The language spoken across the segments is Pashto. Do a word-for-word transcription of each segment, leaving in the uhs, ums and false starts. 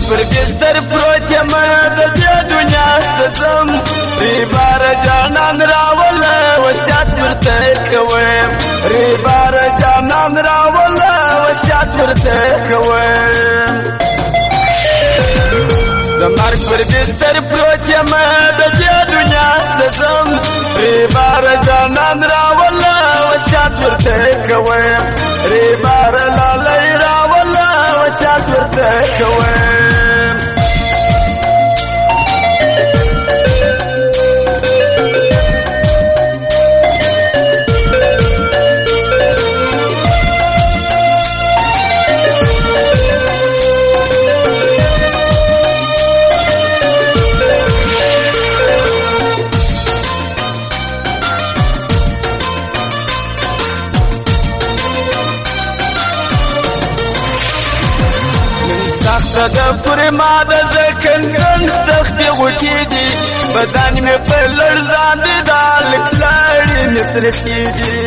پر بستر پروت یم د دې دنیا ستم ریبار جانان راوله وصیت ورته کوم ریبار جانان راوله وصیت ورته کوم د مرګ پر بستر پروت یم د دې دنیا ستم ریبار جانان راوله وصیت ورته کوم ریبار لالی راوله وصیت ورته کوم د پر ما د زکندن سختي غوټې دي بدن مې په لړزان دي د لکړې مې ترخې دي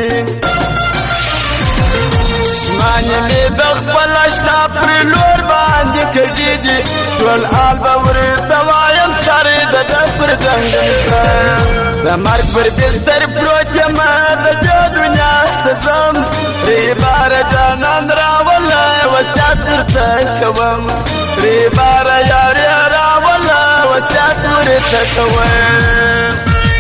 شمانې مې د خپل اشنا پر لور باندې کړې دي ټول آل به ورته وایم سارې د پر ځنګل د مرګ پر بستر پروت یم د دې دنیا ستم ریبار جانان راوله وصیت ورته کوم ریبار یاري راوله وصیت ورته کوم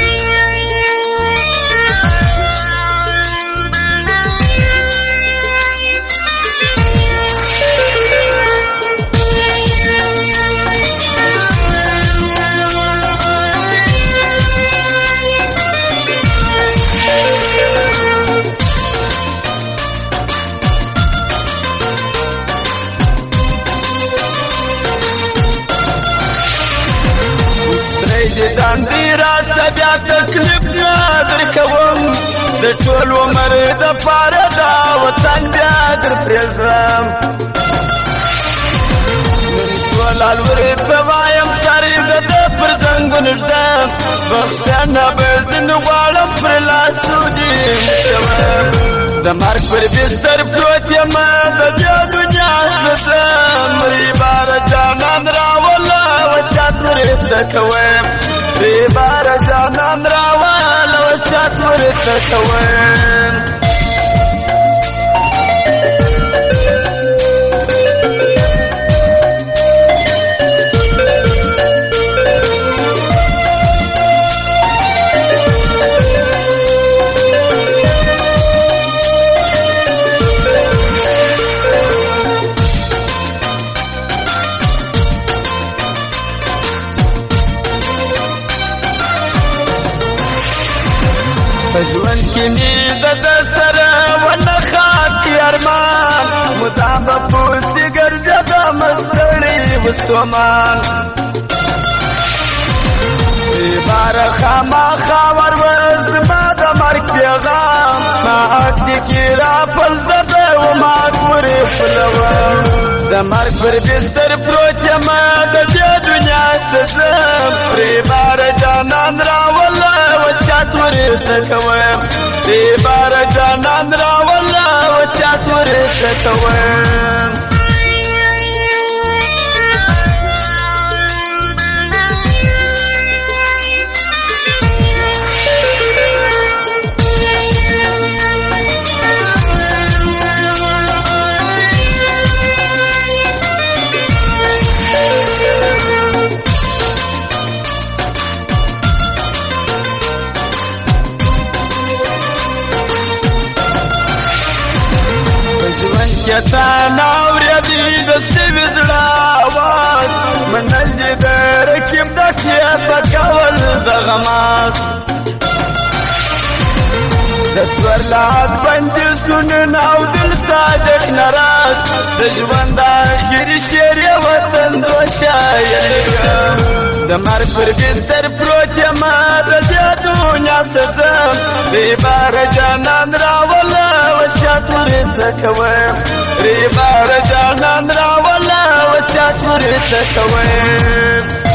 داندې راته بیا تکلیف نه درکوم د ټول عمر دپاره دا وطن بیا در پرېږدم نن ټول حال ورته وایم سارې د ده پر زنګون ږدم بخښنه به ځینې غواړم پر لاسو دې شوم د مرګ پر بستر پروت یم د دې دنیا ستم ریبار جانان راوله وصیت ورته کوم ریبار جانان راوله وصیت ورته کوم په ژوند کې مې د ده سره ونه خاطي ارمان مدام به پوسې ګرځېدم ستړی وستومان ریباره خامخا ورور زما د مرګ پیغام ما عهد کې راپل زده وما ګورې پلوم د مرګ پر بستر پروت یم د دې دنیا ستم ریباره جانان راوله وصیت ورته کوم ریبار جانان راوله وصیت ورته کوم تا ناورېدې د سوي زړه اواز منل دې د رکیب د کیفه کول د غماز د سورلات بندي سنن او دل صادق ناراض د ژوند اخري شعر یې وطن دو شاعر د مرګ پر بستر پروت یم د دې دنیا ستم ریبار جانان راوله وصیت ورته کوم ریبار جانان راوله وصیت ورته کوم